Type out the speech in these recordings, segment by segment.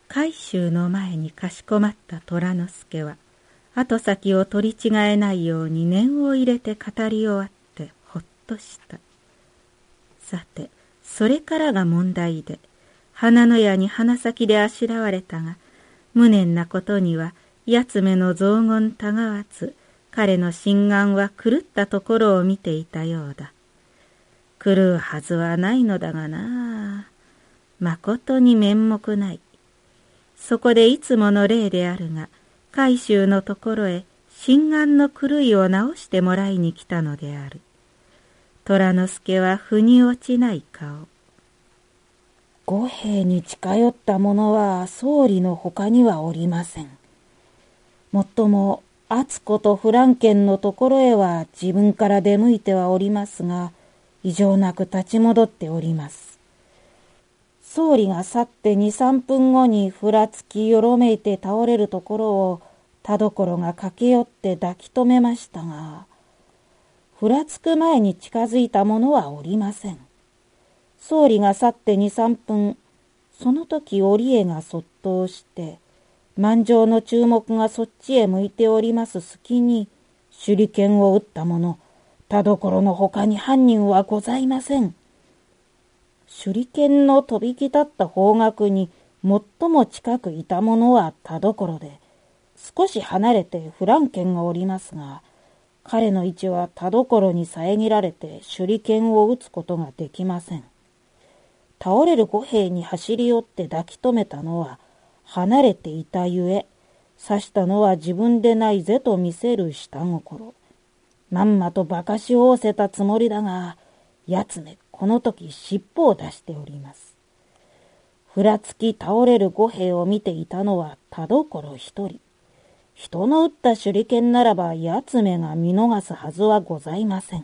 海舟の前にかしこまった虎之助は、後先を取り違えないように念を入れて語り終わってほっとした。さて、それからが問題で、花の矢に鼻先であしらわれたが、無念なことには、八つ目の雑言たがわず、彼の心眼は狂ったところを見ていたようだ。狂うはずはないのだがなあ。まことに面目ない。そこでいつもの例であるが、海舟のところへ心眼の狂いを直してもらいに来たのである。虎之助は腑に落ちない顔。 五兵に近寄った者は総理の他にはおりません。もっとも敦子とフランケンのところへは自分から出向いてはおりますが、異常なく立ち戻っております。総理が去って2、3分後にふらつきよろめいて倒れるところを田所が駆け寄って抱き留めましたが、ふらつく前に近づいた者はおりません。総理が去って2、3分、その時織江がそっとして、満場の注目がそっちへ向いております隙に、手裏剣を撃った者、田所の他に犯人はございません。手裏剣の飛びき立った方角に最も近くいた者は田所で、少し離れてフランケンがおりますが、彼の位置は田所に遮られて手裏剣を撃つことができません。倒れる五兵に走り寄って抱き留めたのは離れていたゆえ、刺したのは自分でないぜと見せる下心。まんまと馬鹿し仰せたつもりだが、やつめこの時尻尾を出しております。ふらつき倒れる五兵を見ていたのは田所一人。人の撃った手裏剣ならばやつめが見逃すはずはございません。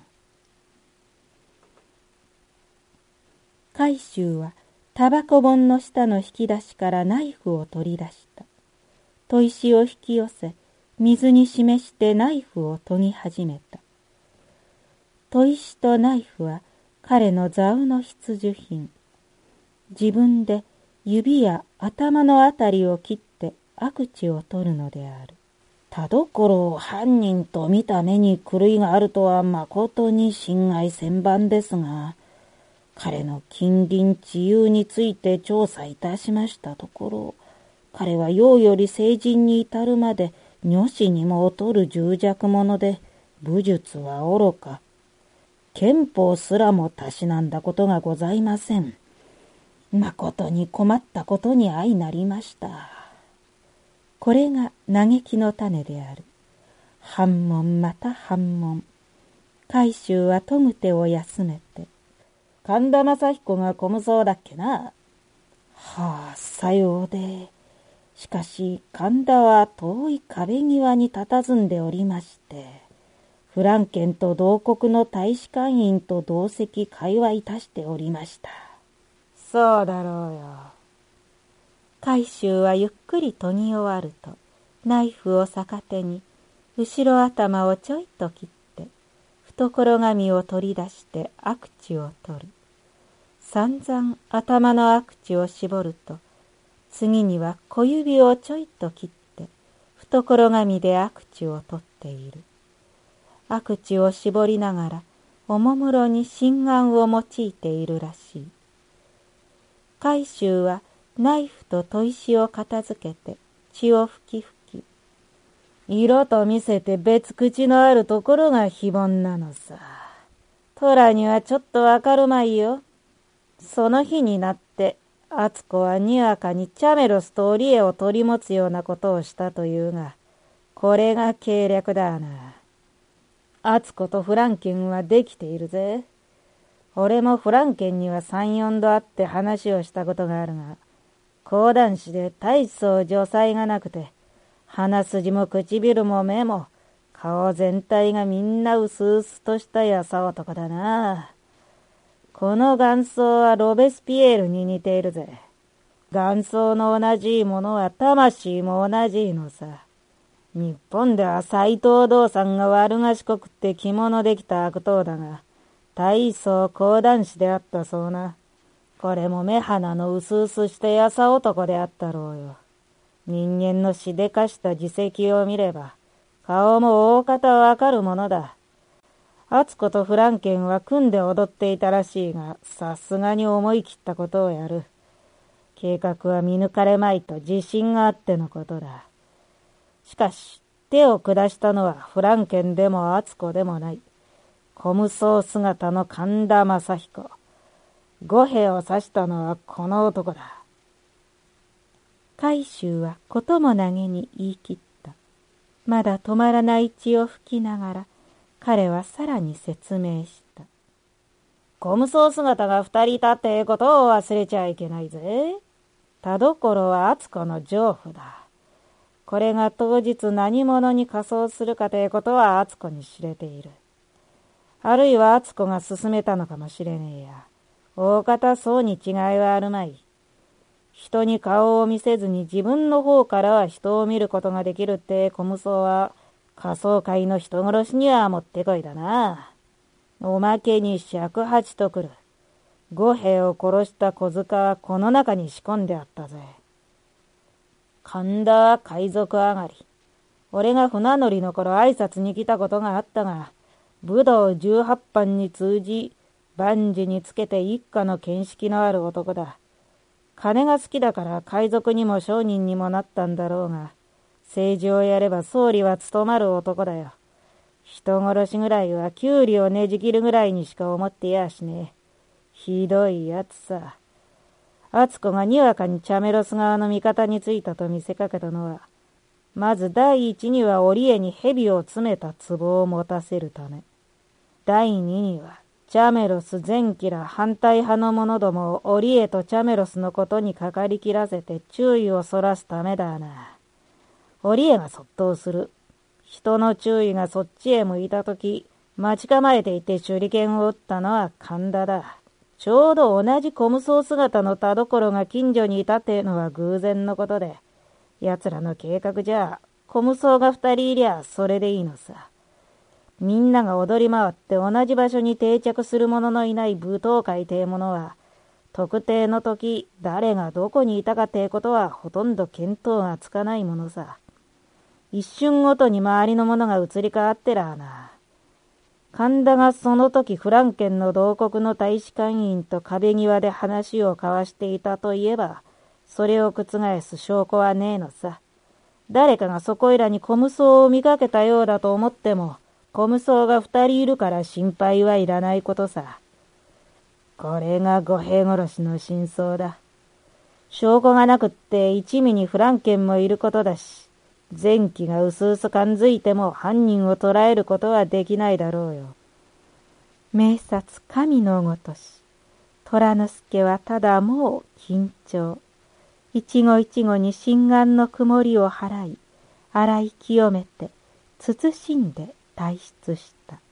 海舟はタバコ盆の下の引き出しからナイフを取り出した。砥石を引き寄せ、水に示してナイフを研ぎ始めた。砥石とナイフは彼の座右の必需品。自分で指や頭のあたりを切って悪地を取るのである。 田所を犯人と見た目に狂いがあるとはまことに心外千万ですが、彼の近隣治癒について調査いたしましたところ、彼は幼より成人に至るまで女子にも劣る重弱者で、武術は愚か、憲法すらもたしなんだことがございません。まことに困ったことに相なりました。 これが嘆きの種である。反問また反問。海舟は研ぐ手を休めて、 神田正彦が小無双だっけな。はあ、さようで。しかし神田は遠い壁際に佇んでおりまして、フランケンと同国の大使館員と同席会話いたしておりました。 そうだろうよ。海舟はゆっくり研ぎ終わると、ナイフを逆手に、後ろ頭をちょいと切って、懐紙を取り出して悪地を取る。散々頭の悪地を絞ると、次には小指をちょいと切って、懐紙で悪地を取っている。悪地を絞りながら、おもむろに心眼を用いているらしい。海舟はナイフと砥石を片付けて血を吹き吹き、色と見せて別口のあるところが非凡なのさ。虎にはちょっとわかるまいよ。その日になって敦子はにわかにチャメロスと織江を取り持つようなことをしたというが、これが計略だな。敦子とフランケンはできているぜ。俺もフランケンには3、4度会って話をしたことがあるが、講談師で大層女才がなくて、鼻筋も唇も目も、顔全体がみんなうすうすとしたやさ男だな。この顔相はロベスピエールに似ているぜ。顔相の同じものは魂も同じのさ。日本では斎藤道三が悪賢くって着物できた悪党だが、大層講談師であったそうな。 これも目鼻の薄々してやさ男であったろうよ。人間のしでかした自責を見れば、顔も大方わかるものだ。敦子とフランケンは組んで踊っていたらしいが、さすがに思い切ったことをやる。計画は見抜かれまいと自信があってのことだ。しかし、手を下したのはフランケンでも敦子でもない。小無双姿の神田正彦。五兵を刺したのはこの男だ。 海舟はことも投げに言い切った。まだ止まらない血を吹きながら、彼はさらに説明した。 小無双姿が二人いたってことを忘れちゃいけないぜ。田所は敦子の情婦だ。これが当日何者に仮装するかということは敦子に知れている。あるいは敦子が勧めたのかもしれねえや。大方そうに違いはあるまい。人に顔を見せずに自分の方からは人を見ることができるって小無双は仮装会の人殺しにはもってこいだな。おまけに尺八と来る。五兵を殺した小塚はこの中に仕込んであったぜ。神田は海賊上がり。俺が船乗りの頃挨拶に来たことがあったが、武道18番に通じ、万事につけて一家の見識のある男だ。金が好きだから海賊にも商人にもなったんだろうが、政治をやれば総理は務まる男だよ。人殺しぐらいはキュウリをねじ切るぐらいにしか思ってやしねえ。ひどいやつさ。敦子がにわかにチャメロス側の味方についたと見せかけたのは、まず第一には織江に蛇を詰めた壺を持たせるため。第二には、チャメロス前期ら反対派の者どもを織江とチャメロスのことにかかりきらせて注意をそらすためだな。織江が卒倒する。人の注意がそっちへ向いたとき、待ち構えていて手裏剣を撃ったのは神田だ。ちょうど同じ小無双姿の田所が近所にいたってのは偶然のことで、奴らの計画じゃ小無双が二人いりゃそれでいいのさ。みんなが踊り回って同じ場所に定着する者のいない舞踏会てえものは、特定の時誰がどこにいたかてえことはほとんど見当がつかないものさ。一瞬ごとに周りのものが移り変わってらあな。神田がその時フランケンの同国の大使館員と壁際で話を交わしていたといえば、それを覆す証拠はねえのさ。誰かがそこいらに小無双を見かけたようだと思っても、小無双が二人いるから心配はいらないことさ。これが五兵殺しの真相だ。証拠がなくって一味にフランケンもいることだし、前期がうすうす感づいても犯人を捕らえることはできないだろうよ。 明察神のごとし、虎之助はただもう緊張。一期一会に心眼の曇りを払い、洗い清めて、慎んで退出した。